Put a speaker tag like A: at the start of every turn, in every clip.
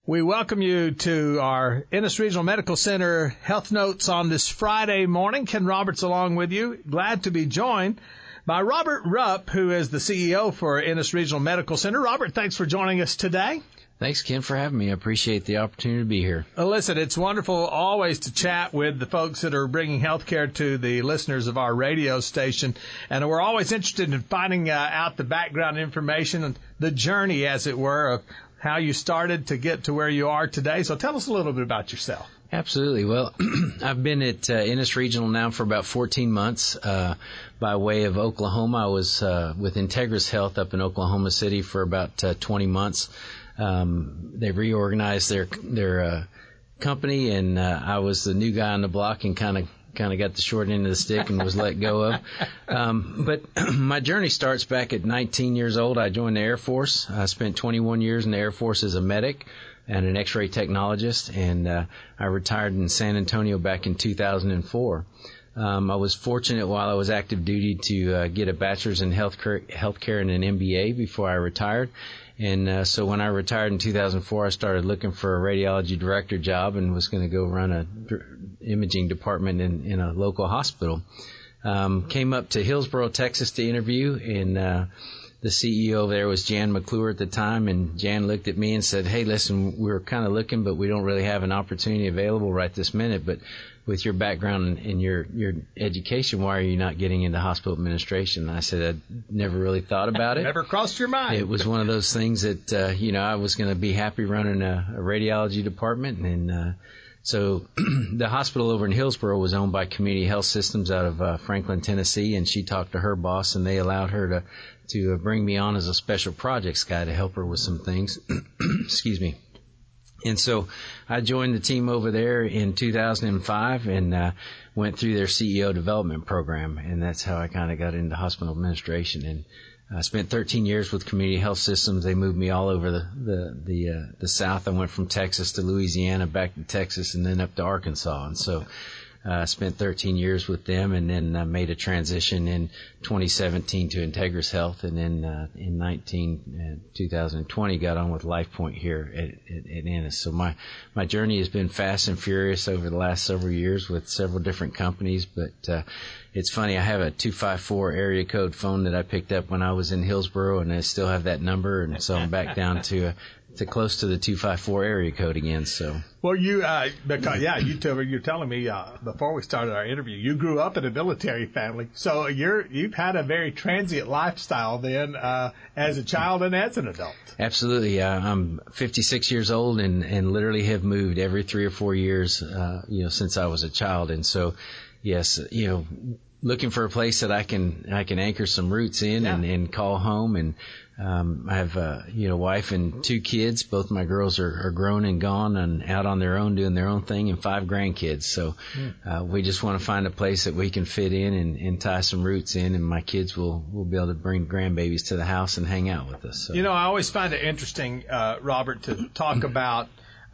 A: We welcome you to our Ennis Regional Medical Center Health Notes on this Friday morning. Ken Roberts along with you. Glad to be joined by Robert Rupp, who is the CEO for Ennis Regional Medical Center. Robert, thanks for joining us today.
B: Thanks, Ken, for having me. I appreciate the opportunity to be here.
A: Listen, it's wonderful always to chat with the folks that are bringing healthcare to the listeners of our radio station. And we're always interested in finding out the background information and the journey, as it were, of how you started to get to where you are today. So tell us a little bit about yourself.
B: Absolutely. Well, I've been at Ennis Regional now for about 14 months by way of Oklahoma. I was with Integris Health up in Oklahoma City for about 20 months. They reorganized their company, and I was the new guy on the block and kind of got the short end of the stick and was let go of. But my journey starts back at 19 years old. I joined the Air Force. I spent 21 years in the Air Force as a medic and an X-ray technologist, and I retired in San Antonio back in 2004. I was fortunate while I was active duty to get a bachelor's in healthcare and an MBA before I retired. And so when I retired in 2004, I started looking for a radiology director job and was going to go run a imaging department in a local hospital. Came up to Hillsboro, Texas to interview, and the CEO there was Jan McClure at the time, and Jan looked at me and said, "Hey, listen, we're kind of looking, but we don't really have an opportunity available right this minute, but with your background and your education, why are you not getting into hospital administration?" And I said, "I'd never really thought about it."
A: Never crossed your mind.
B: It was one of those things that, I was going to be happy running a radiology department. And so the hospital over in Hillsboro was owned by Community Health Systems out of Franklin, Tennessee, and she talked to her boss, and they allowed her to bring me on as a special projects guy to help her with some things. Excuse me. And so I joined the team over there in 2005 and went through their CEO development program, and that's how I kind of got into hospital administration. And I spent 13 years with Community Health Systems. They moved me all over the South. I went from Texas to Louisiana, back to Texas, and then up to Arkansas. And so I spent 13 years with them, and then made a transition in 2017 to Integris Health, and then in 2020 got on with LifePoint here at Ennis. So my journey has been fast and furious over the last several years with several different companies, but it's funny, I have a 254 area code phone that I picked up when I was in Hillsboro, and I still have that number, and so I'm back down to close to the 254 area code again. So,
A: well, you're telling me before we started our interview, you grew up in a military family, so you've had a very transient lifestyle then as a child and as an adult.
B: Absolutely. I'm 56 years old and literally have moved every 3 or 4 years, since I was a child, and so yes, looking for a place that I can anchor some roots in and call home. And I have a wife and 2 kids. Both my girls are grown and gone and out on their own doing their own thing, and 5 grandkids. So we just want to find a place that we can fit in and tie some roots in, and my kids will be able to bring grandbabies to the house and hang out with us. So.
A: I always find it interesting, Robert, to talk about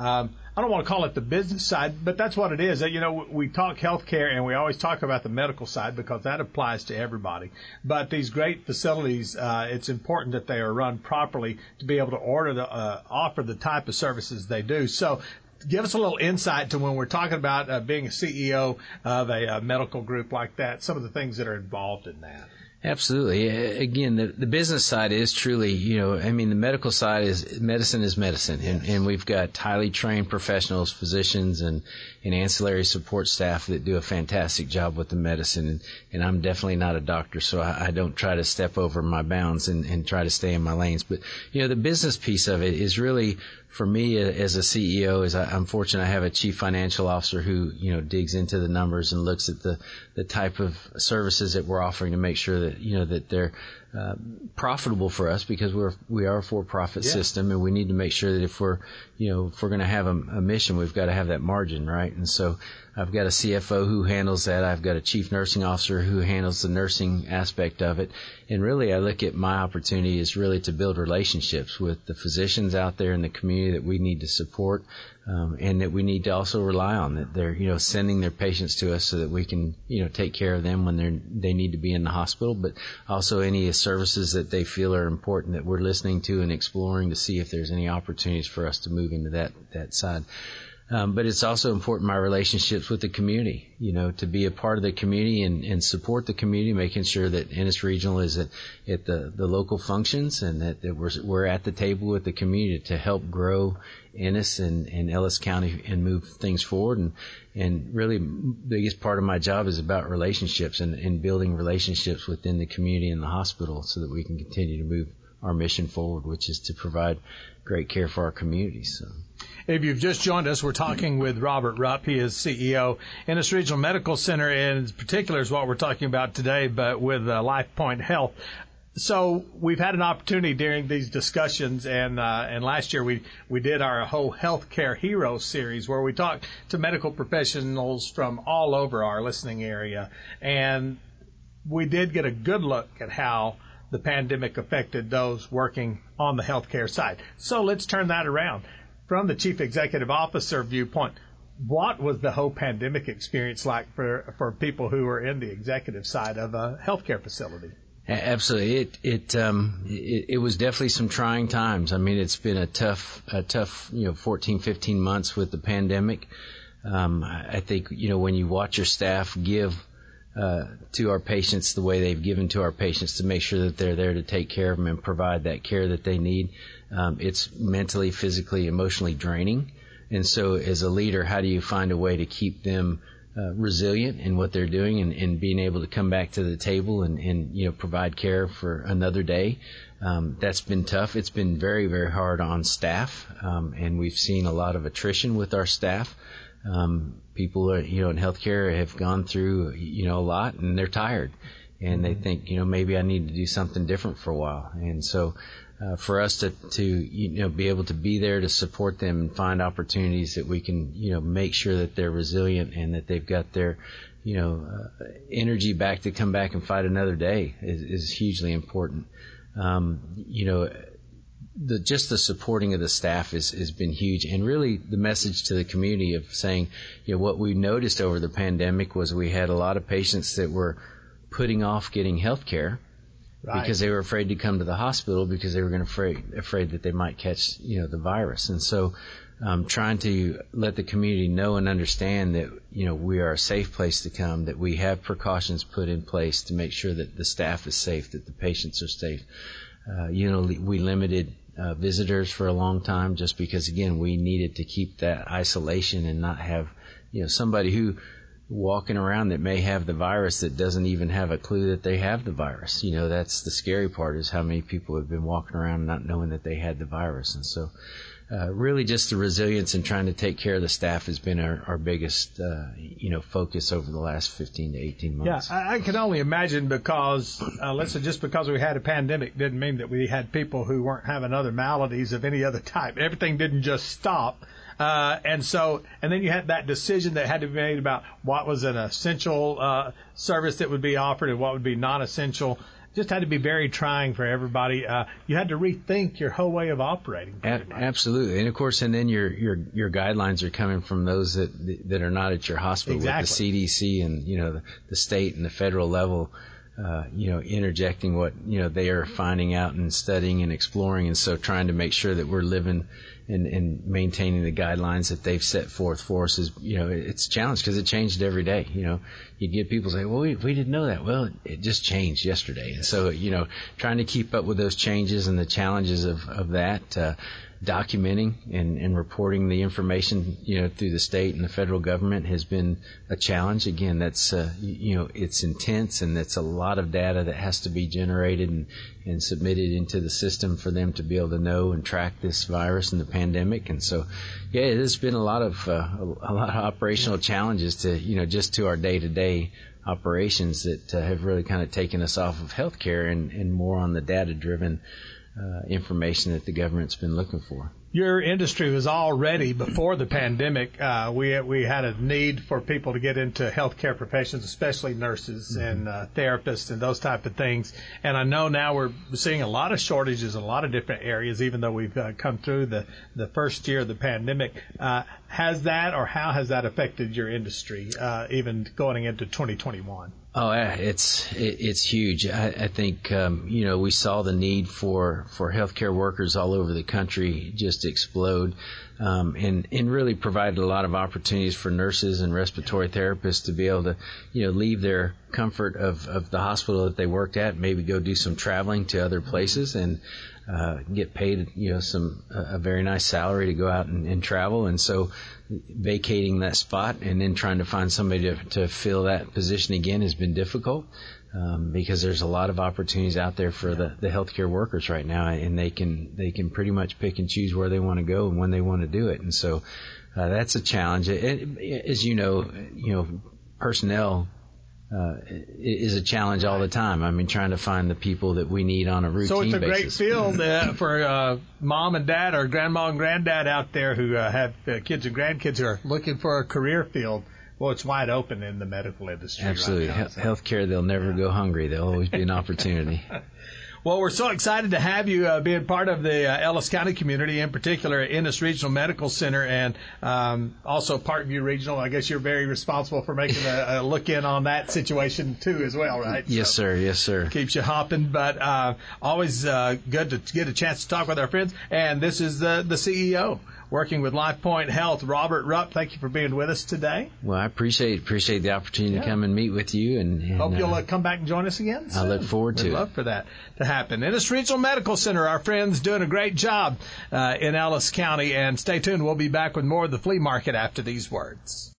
A: I don't want to call it the business side, but that's what it is. We talk healthcare, and we always talk about the medical side because that applies to everybody. But these great facilities, it's important that they are run properly to be able to offer the type of services they do. So give us a little insight to when we're talking about being a CEO of a medical group like that, some of the things that are involved in that.
B: Absolutely. Again, the business side is truly, the medical side is medicine, and we've got highly trained professionals, physicians, and ancillary support staff that do a fantastic job with the medicine. And I'm definitely not a doctor, so I don't try to step over my bounds and try to stay in my lanes. But, the business piece of it is really, for me as a CEO, I'm fortunate I have a chief financial officer who, digs into the numbers and looks at the type of services that we're offering to make sure that, that they're profitable for us, because we are a for-profit system, and we need to make sure that if we're going to have a mission, we've got to have that margin, right? And so I've got a CFO who handles that. I've got a chief nursing officer who handles the nursing aspect of it. And really, I look at my opportunity is really to build relationships with the physicians out there in the community that we need to support, and that we need to also rely on, that they're, sending their patients to us so that we can, take care of them when they need to be in the hospital, but also any services that they feel are important that we're listening to and exploring to see if there's any opportunities for us to move into that side. But it's also important, my relationships with the community, to be a part of the community and support the community, making sure that Ennis Regional is at the local functions and that we're at the table with the community to help grow Ennis and Ellis County and move things forward. And really, the biggest part of my job is about relationships and building relationships within the community and the hospital so that we can continue to move our mission forward, which is to provide great care for our communities. So.
A: If you've just joined us, we're talking with Robert Rupp. He is CEO, Ennis Regional Medical Center, and in particular is what we're talking about today, but with LifePoint Health. So we've had an opportunity during these discussions, and last year we did our whole Healthcare Heroes series where we talked to medical professionals from all over our listening area, and we did get a good look at how the pandemic affected those working on the healthcare side. So let's turn that around. From the Chief Executive Officer viewpoint, what was the whole pandemic experience like for people who were in the executive side of a healthcare facility?
B: Absolutely. It was definitely some trying times. I mean, it's been a tough 14, 15 months with the pandemic. I think, when you watch your staff give to our patients the way they've given to our patients to make sure that they're there to take care of them and provide that care that they need. It's mentally, physically, emotionally draining. And so as a leader, how do you find a way to keep them resilient in what they're doing and being able to come back to the table and provide care for another day? That's been tough. It's been very, very hard on staff. And we've seen a lot of attrition with our staff. People in healthcare have gone through, a lot, and they're tired, and they think, maybe I need to do something different for a while. And so, for us to be able to be there to support them and find opportunities that we can, make sure that they're resilient and that they've got their, energy back to come back and fight another day is hugely important. Just the supporting of the staff has been huge, and really the message to the community of saying, what we noticed over the pandemic was we had a lot of patients that were putting off getting health care because they were afraid to come to the hospital because they were afraid that they might catch, the virus. And so, trying to let the community know and understand that, we are a safe place to come, that we have precautions put in place to make sure that the staff is safe, that the patients are safe. We limited visitors for a long time just because, again, we needed to keep that isolation and not have, somebody who walking around that may have the virus that doesn't even have a clue that they have the virus. That's the scary part, is how many people have been walking around not knowing that they had the virus. And so really just the resilience and trying to take care of the staff has been our biggest, focus over the last 15 to 18 months.
A: Yeah, I can only imagine because, listen, just because we had a pandemic didn't mean that we had people who weren't having other maladies of any other type. Everything didn't just stop. And then you had that decision that had to be made about what was an essential service that would be offered and what would be non-essential. Just had to be very trying for everybody. You had to rethink your whole way of operating.
B: Absolutely, and of course, and then your guidelines are coming from those that are not at your hospital.
A: Exactly.
B: With the CDC and the state and the federal level. Interjecting what they are finding out and studying and exploring, and so trying to make sure that we're living and maintaining the guidelines that they've set forth for us is, it's a challenge because it changed every day. You get people say, well, we didn't know that. Well, it just changed yesterday. And so, trying to keep up with those changes and the challenges of that, documenting and reporting the information, through the state and the federal government has been a challenge. Again, that's, it's intense, and that's a lot of data that has to be generated and submitted into the system for them to be able to know and track this virus and the pandemic. And so, yeah, it has been a lot of operational challenges to, just to our day-to-day operations that have really kind of taken us off of healthcare and more on the data-driven information that the government's been looking for.
A: Your industry was already, before the pandemic, we had a need for people to get into healthcare professions, especially nurses and therapists and those type of things. And I know now we're seeing a lot of shortages in a lot of different areas, even though we've come through the first year of the pandemic. How has that affected your industry, even going into 2021?
B: Oh, it's huge. I think we saw the need for healthcare workers all over the country just explode, and really provided a lot of opportunities for nurses and respiratory therapists to be able to leave their comfort of the hospital that they worked at, maybe go do some traveling to other places and get paid a very nice salary to go out and travel. And so vacating that spot and then trying to find somebody to fill that position again has been difficult, because there's a lot of opportunities out there for the healthcare workers right now, and they can pretty much pick and choose where they want to go and when they want to do it. And so that's a challenge. As personnel is a challenge all the time. I mean, trying to find the people that we need on a routine basis.
A: So it's a great field for mom and dad or grandma and granddad out there who have kids and grandkids who are looking for a career field. Well, it's wide open in the medical industry.
B: Absolutely.
A: Right now, so.
B: Healthcare, they'll never go hungry. There'll always be an opportunity.
A: Well, we're so excited to have you being part of the Ellis County community, in particular Ennis Regional Medical Center, and also Parkview Regional. I guess you're very responsible for making a look in on that situation too, as well, right?
B: Yes, sir. Yes, sir.
A: Keeps you hopping, but always good to get a chance to talk with our friends. And this is the CEO working with LifePoint Health, Robert Rupp. Thank you for being with us today.
B: Well, I appreciate the opportunity to come and meet with you. And
A: hope you'll come back and join us again soon.
B: I look forward to it.
A: We'd love for that to happen. Ennis Regional Medical Center, our friends doing a great job in Ellis County. And stay tuned. We'll be back with more of the flea market after these words.